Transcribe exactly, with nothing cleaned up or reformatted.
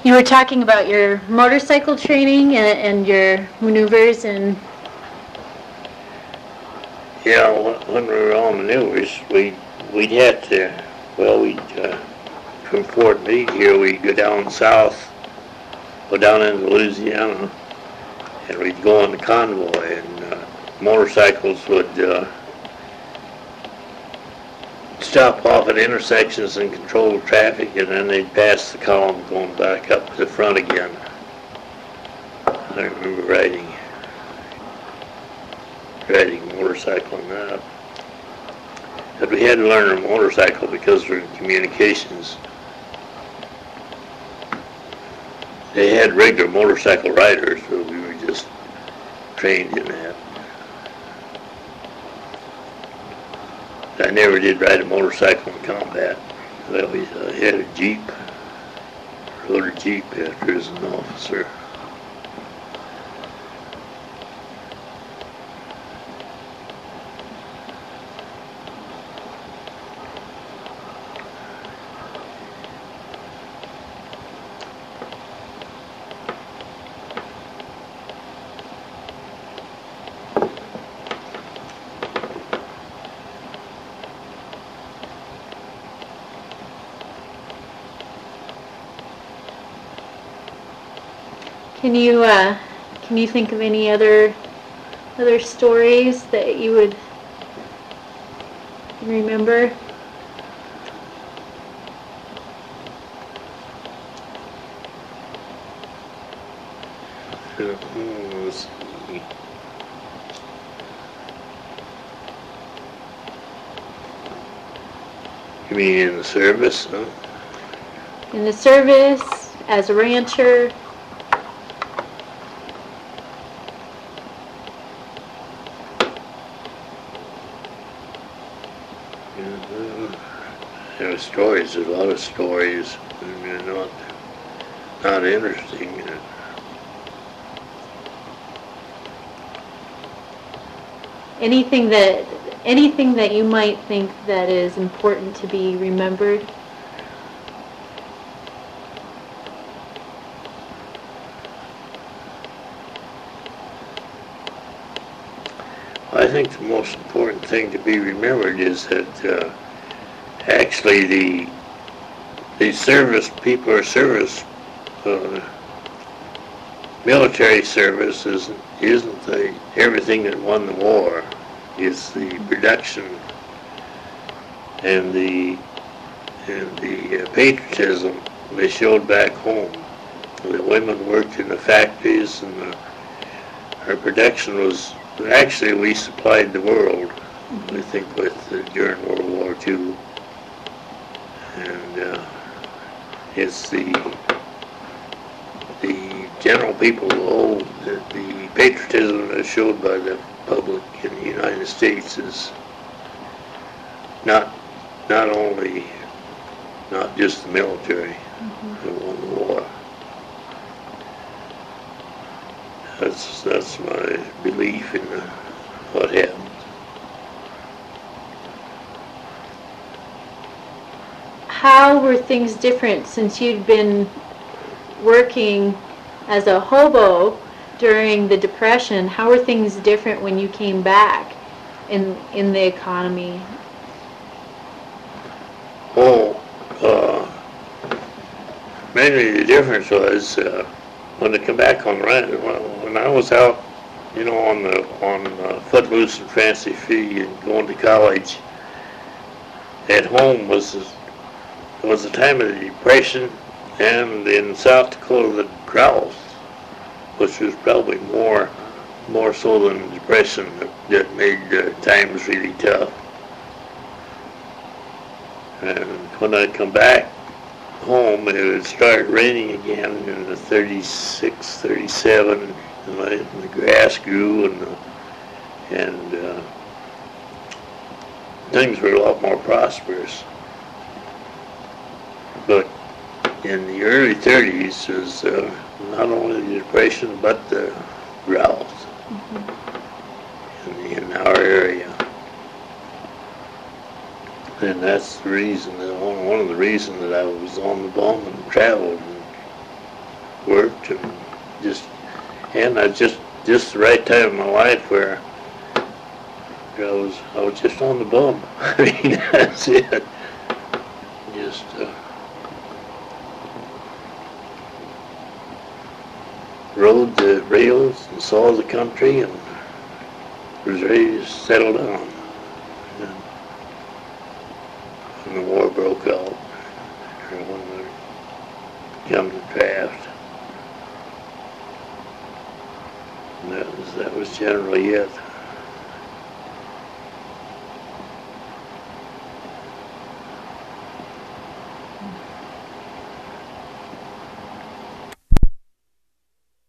You were talking about your motorcycle training and, and your maneuvers and... Yeah, when we were on maneuvers, we, we'd have to, well, we'd, uh, from Fort Meade here, we'd go down south, go down into Louisiana, and we'd go on the convoy, and uh, motorcycles would uh, stop off at intersections and control traffic, and then they'd pass the column going back up to the front again. I remember riding, riding a motorcycle on that. But we had to learn a motorcycle because we're in communications. They had regular motorcycle riders, but we were just trained in that. I never did ride a motorcycle in combat. I always uh, had a Jeep, rode a Jeep after as an officer. Can you uh, can you think of any other other stories that you would remember? Let's see. You mean in the service, huh? In the service, as a rancher. There are stories, there's a lot of stories, and they're not, not interesting. Anything that, anything that you might think that is important to be remembered? I think the most important thing to be remembered is that uh, actually the the service people or service uh, military service isn't, isn't the, everything that won the war. It's the production and the and the uh, patriotism they showed back home. The women worked in the factories, and the, our production was actually we supplied the world. I think with uh, during World War Two. And uh, it's the the general people who hold that the patriotism that's showed by the public in the United States is not not only not just the military mm-hmm. that won the war. That's that's my belief in uh, what happened. How were things different since you'd been working as a hobo during the Depression? How were things different when you came back in in the economy? Oh, uh, mainly the difference was uh, when I come back on rent. When I was out, you know, on the on uh, Footloose and Fancy Free and going to college, at home was. It was the time of the Depression, and in South Dakota, the drought, which was probably more more so than the Depression, that, that made uh, times really tough. And when I'd come back home, it would start raining again in the thirty-six, thirty-seven, and, I, and the grass grew, and, the, and uh, things were a lot more prosperous. But in the early thirties was uh, not only the Depression but the drought mm-hmm. in, in our area. And that's the reason, that one, one of the reasons that I was on the bum and traveled and worked and just, and I just, just the right time in my life where I was, I was just on the bum. I mean, that's it. Just, uh, rode the rails and saw the country and was ready to settle down. And when the war broke out, or when it come to draft, and that was, that was generally it.